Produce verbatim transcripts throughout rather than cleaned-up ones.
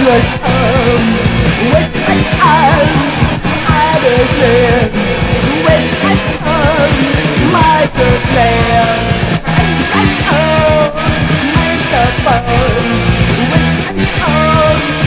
return with the time. I was there with the time. My good man, and the time, with the fun, with the time.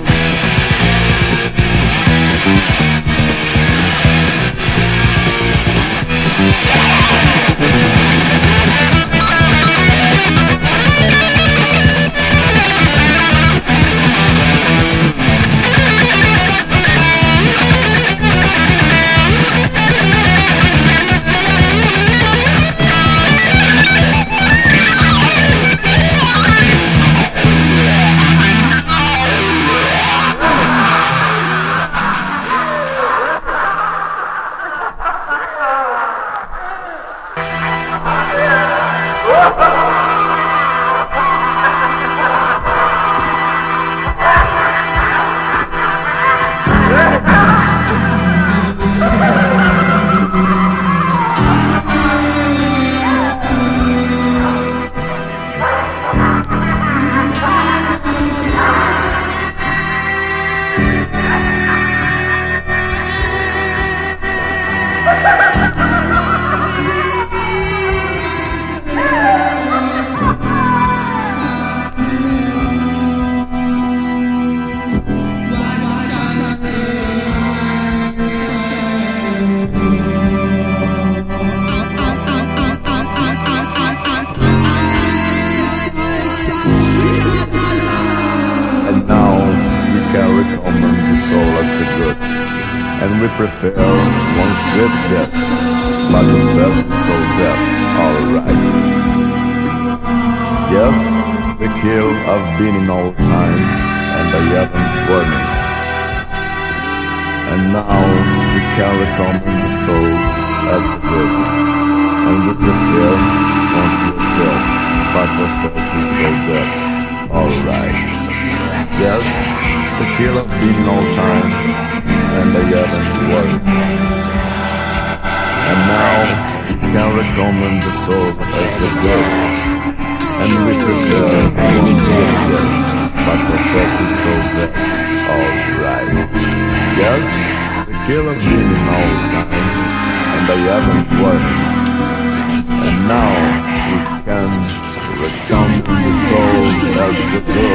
And we prefer one swift death, but a self-soul death, alright. Yes, the kill I've been in all time, and I haven't warning. And now we can recommend the soul as the good, and we prefer one swift death, but a self-soul death, alright. Yes, the kill I've been in all time, and I haven't worked. And now we can recommend the soul as the good, and we prepare one death, but perfect the soul death, alright. Yes, the killer been in all time, and I haven't worked. And now we can recommend the soul as the good.